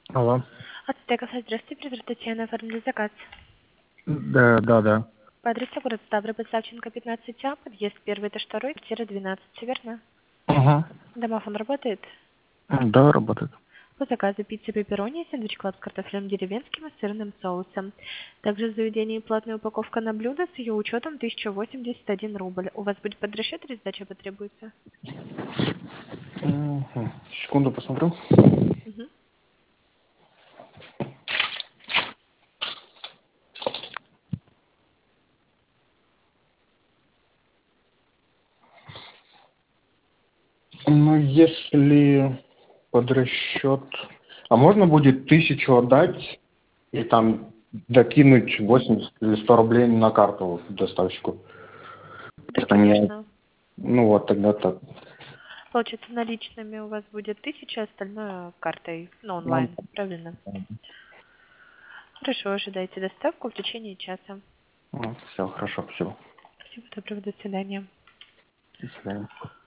Алло. Аптека, здравствуйте, привет, Татьяна, оформили заказ. Да. По адресу город Ставрополь, Савченко, 15А, подъезд 1, этаж 2, квартира 12, все верно? Угу. Домофон работает? Да, работает. По заказу пиццы пепперони, сэндвич клаб с картофелем деревенским и сырным соусом. Также в заведении платная упаковка на блюдо с ее учетом 1081 рубль. У вас будет подрасчет или сдача потребуется? Угу. Секунду посмотрю. Мгм. Ну, если под расчет... А можно будет 1000 отдать и там докинуть 80 или 100 рублей на карту доставщику? Да, Это не... конечно. Ну вот, тогда так. Получается, наличными у вас будет 1000, остальное картой, Ну, онлайн, правильно? Хорошо, ожидайте доставку в течение часа. все, хорошо, спасибо. Всего доброго, до свидания. До свидания.